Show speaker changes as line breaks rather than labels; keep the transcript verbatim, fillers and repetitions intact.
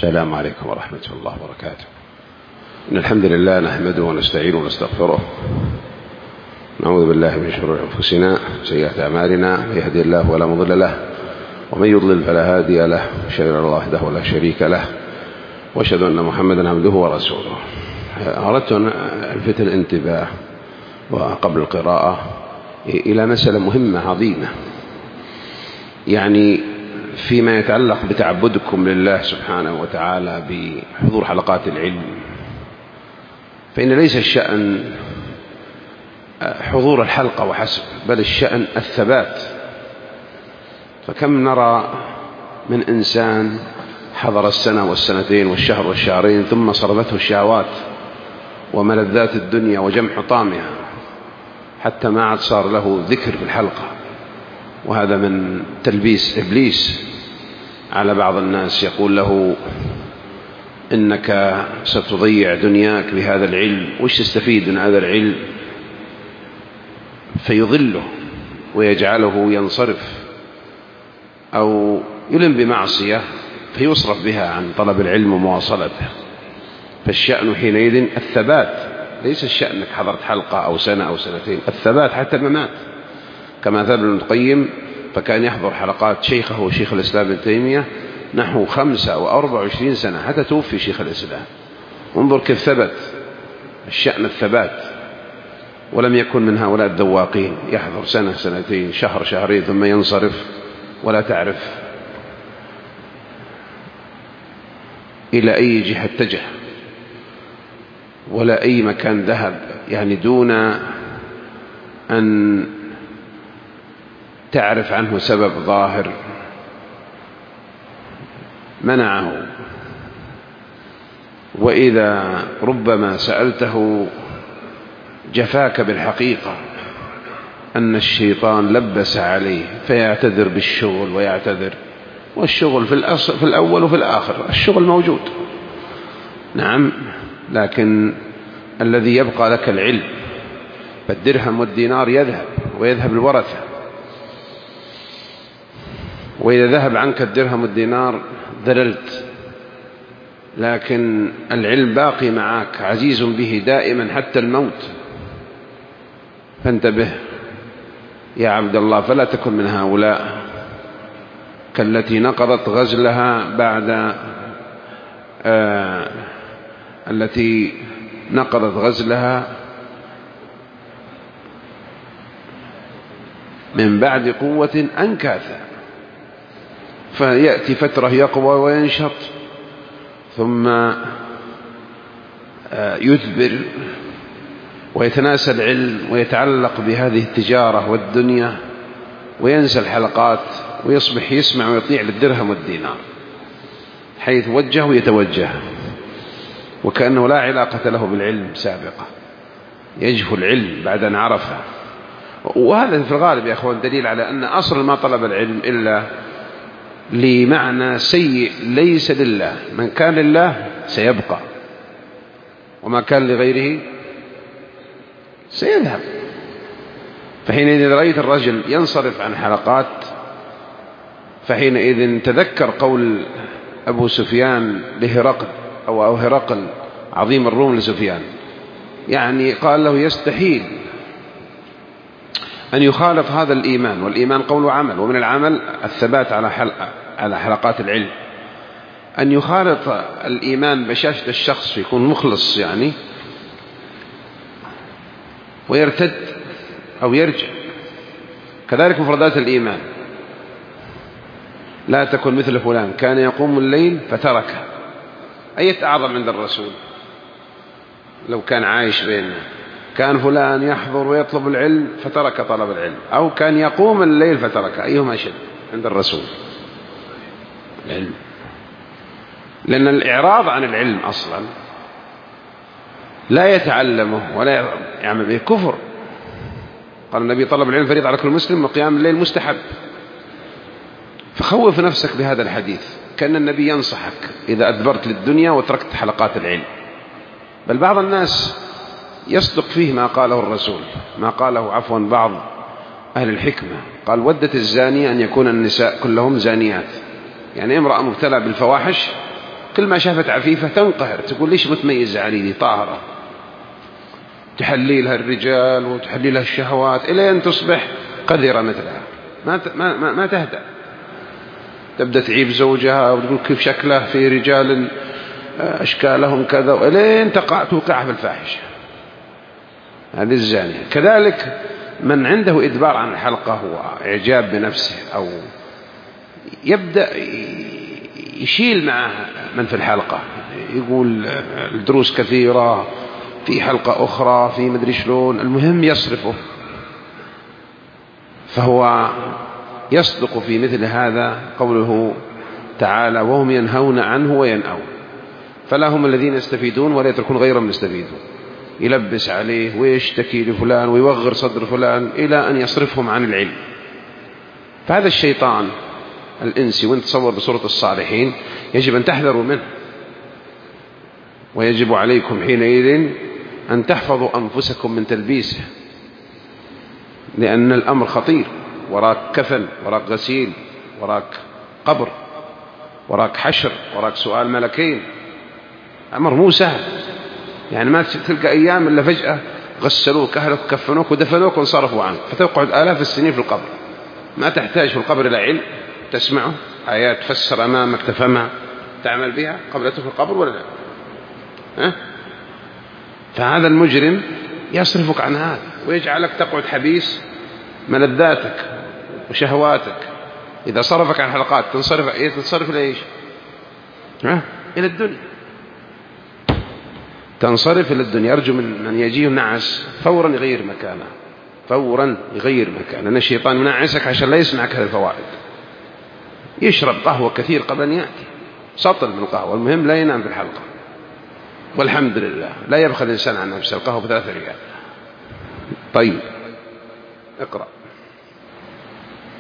السلام عليكم ورحمة الله وبركاته. إن الحمد لله نحمده ونستعينه ونستغفره، نعوذ بالله من شرور أنفسنا وسيئات أعمالنا، من يهدي الله ولا مضل له ومن يضلل فلا هادي له، أشهد أن لا إله إلا الله وحده لا شريك له وأشهد أن محمدا عبده ورسوله. أردت أن ألفت الانتباه وقبل القراءة إلى مسألة مهمة عظيمة، يعني فيما يتعلق بتعبدكم لله سبحانه وتعالى بحضور حلقات العلم، فإن ليس الشأن حضور الحلقة وحسب، بل الشأن الثبات. فكم نرى من إنسان حضر السنة والسنتين والشهر والشهرين ثم صرفته الشهوات وملذات الدنيا وجمع حطامها حتى ما عاد صار له ذكر في الحلقة، وهذا من تلبيس إبليس على بعض الناس، يقول له إنك ستضيع دنياك بهذا العلم، وش تستفيد من هذا العلم؟ فيضله ويجعله ينصرف أو يلم بمعصية فيصرف بها عن طلب العلم ومواصلته. فالشأن حينئذ الثبات، ليس الشأن أنك حضرت حلقة أو سنة أو سنتين، الثبات حتى الممات. كما ثبت ابن القيم فكان يحضر حلقات شيخه وشيخ الإسلام ابن تيمية نحو خمسة وأربع وعشرين سنة حتى توفي شيخ الإسلام. انظر كيف ثبت الشأن الثبات، ولم يكن من هؤلاء الذواقين يحضر سنة سنتين شهر شهرين ثم ينصرف ولا تعرف إلى أي جهة اتجه ولا أي مكان ذهب، يعني دون أن تعرف عنه سبب ظاهر منعه. وإذا ربما سألته جفاك بالحقيقة أن الشيطان لبس عليه فيعتذر بالشغل ويعتذر، والشغل في, الأصل في الأول وفي الآخر الشغل موجود نعم، لكن الذي يبقى لك العلم، فالدرهم والدينار يذهب ويذهب الورثة، وإذا ذهب عنك الدرهم والدينار ذللت، لكن العلم باقي معك عزيز به دائما حتى الموت. فانتبه يا عبد الله، فلا تكن من هؤلاء كالتي نقضت غزلها بعد آه التي نقضت غزلها من بعد قوة أنكاثا، فيأتي فترة يقوى وينشط ثم يثبر ويتناسى العلم ويتعلق بهذه التجارة والدنيا وينسى الحلقات، ويصبح يسمع ويطيع للدرهم والدينار، حيث وجه ويتوجه وكأنه لا علاقة له بالعلم سابقة، يجهل العلم بعد أن عرفه. وهذا في الغالب يا أخوان دليل على أن أصل ما طلب العلم إلا لمعنى سيء ليس لله. من كان لله سيبقى، وما كان لغيره سيذهب. فحينئذ رأيت الرجل ينصرف عن حلقات، فحينئذ تذكر قول أبو سفيان لهرقل أو هرقل عظيم الروم لسفيان، يعني قال له يستحيل أن يخالف هذا الإيمان، والإيمان قول وعمل، ومن العمل الثبات على حلقة على حلقات العلم. أن يخالط الإيمان بشاشة الشخص يكون مخلص يعني ويرتد أو يرجع. كذلك مفردات الإيمان، لا تكن مثل فلان كان يقوم الليل فتركه. أية أعظم عند الرسول لو كان عايش بيننا؟ كان فلان يحضر ويطلب العلم فترك طلب العلم، أو كان يقوم الليل فتركه؟ أيهما أشد عند الرسول؟ العلم، لأن الإعراض عن العلم أصلا لا يتعلمه ولا يعمل به كفر. قال النبي طلب العلم فريضة على كل مسلم وقيام الليل مستحب. فخوف نفسك بهذا الحديث، كأن النبي ينصحك إذا أدبرت للدنيا وتركت حلقات العلم. بل بعض الناس يصدق فيه ما قاله الرسول، ما قاله عفوا بعض أهل الحكمة، قال ودت الزاني أن يكون النساء كلهم زانيات، يعني امرأة مبتلى بالفواحش كل ما شافت عفيفة تنقهر، تقول ليش متميزة علي دي طاهرة، تحليلها الرجال وتحليلها الشهوات إلى أن تصبح قذرة مثلها، ما ما ما, ما تهدأ، تبدأ تعيب زوجها وتقول كيف شكله في رجال أشكالهم كذا، إلين تقع توقع في الفاحشة. هذه الزانية. كذلك من عنده إدبار عن الحلقة وإعجاب بنفسه أو يبدأ يشيل مع من في الحلقة، يقول الدروس كثيرة، في حلقة أخرى، في مدري شلون، المهم يصرفه، فهو يصدق في مثل هذا قوله تعالى وهم ينهون عنه وينأون، فلا هم الذين يستفيدون ولا يتركون غيرهم يستفيدون، يلبس عليه ويشتكي لفلان ويوغر صدر فلان إلى أن يصرفهم عن العلم. فهذا الشيطان الإنسي وانت تصور بصورة الصالحين يجب أن تحذروا منه، ويجب عليكم حينئذ أن تحفظوا أنفسكم من تلبيسه، لأن الأمر خطير، وراك كفن، وراك غسيل، وراك قبر، وراك حشر، وراك سؤال ملكين، أمر مو سهل. يعني ما تلقى أيام إلا فجأة غسلوك أهلك وكفنوك ودفنوك وانصرفوا عنك، فتقعد آلاف السنين في القبر، ما تحتاج في القبر إلى علم تسمعه، آيات تفسر أمامك تفهمها تعمل بها قبل تدخل القبر ولا لا؟ ها؟ فهذا المجرم يصرفك عن هذا ويجعلك تقعد حبيس ملذاتك وشهواتك. إذا صرفك عن حلقات تنصرف إيه؟ تنصرف إلى إيش؟ ها؟ إلى الدنيا، تنصرف إلى الدنيا. أرجو من من يجيه النعس فورا يغير مكانه، فورا يغير مكانه، لأن الشيطان ينعسك عشان لا يسمعك هذه الفوائد. يشرب قهوة كثير قبل أن يأتي، سطل من القهوة، المهم لا ينام في الحلقة، والحمد لله لا يبخل الإنسان عن نفسه، القهوة بثلاثة ريال. طيب اقرأ.